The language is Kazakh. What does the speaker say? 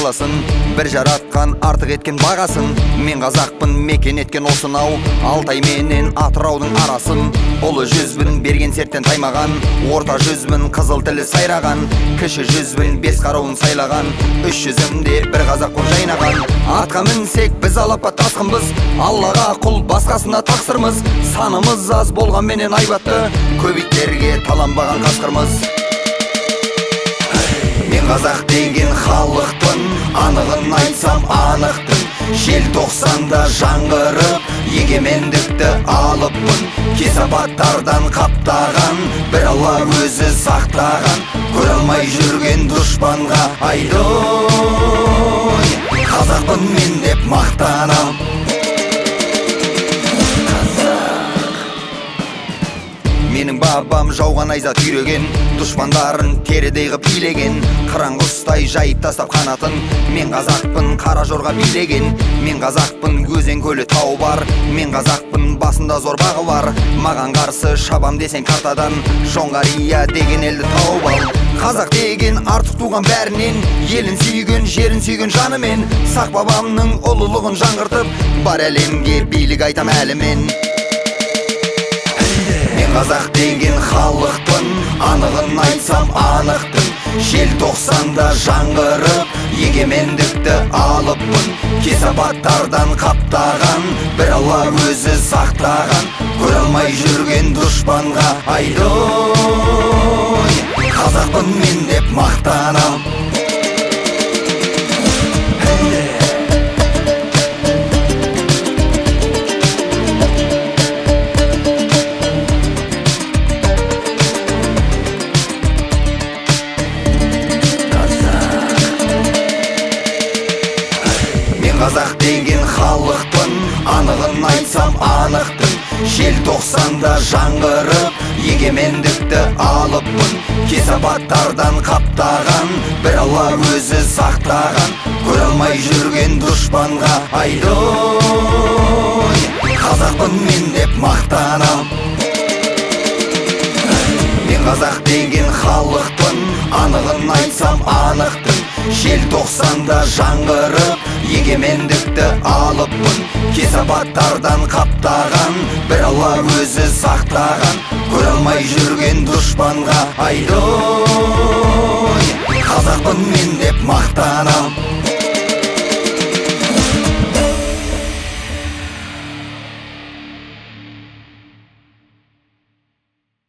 даласын, бір жаратқан артық еткен бағасын. Мен қазақпын, мекен еткен осынау Алтай менен Атыраудың арасын. Ұлы жүзбін, берген серттен таймаған, орта жүзбін, қызыл тілі сайраған, кіші жүзбін, бес қаруын сайлаған, үш жүзімде бір қазақ боп жайнаған. Атқа мінсек біз алапа тасқынбыз, Аллаға құл, басқасына тақсырмыз. Санымыз аз болғанменен айбатты, көбейттерге таланбаған қасқырмыз. Мен қазақ деген халықпын, анығын айтсам анықтың. Желтоқсанда жаңғырып, егемендікті алыппын. Кесапаттардан қаптаған, бір Алла өзі сақтаған. Көре алмай жүрген дұшпанға айдой, қазақпын мен деп мақтанам. Менің бабам жауған айзат үйреген, дұшпандарын терідей ғып билеген. Қыран құстай жайып тастап қанатын, мен қазақпын қара жорға билеген. Мен қазақпын өзен көлі тау бар, мен қазақпын басында зор бағы бар. Маған қарсы шабам десең картадан, Жоңғария деген елді тауып ал. Қазақ деген артық туған бәрінен, елін сүйген, жерін сүйген жанымен. Сақ бабамның ұлылығын жаңғыртып, бар әлемге билік айтам әлімен. Қазақ деген халықпын, анығын айтсам анықтың. Желтоқсанда жаңғырып, егемендікті алыппын. Кесапаттардан қаптаған, бір Алла өзі сақтаған. Көре алмай жүрген дұшпанға айдой, қазақпын мен деп мақтанам. Қазақ деген халықпын, анығын айтсам анықтың. Желтоқсанда жаңғырып, егемендікті алыппын. Кесапаттардан қаптаған, бір Алла өзі сақтаған. Көре алмай жүрген дұшпанға айдой, қазақпын мен деп мақтанам. Мен қазақ деген халықпын, анығын айтсам анықтың. Желтоқсанда жаңғырып, егемендікті алыппын. Кесапаттардан қаптаған, бір Алла өзі сақтаған. Көре алмай жүрген дұшпанға айдой, қазақпын мен деп мақтанам.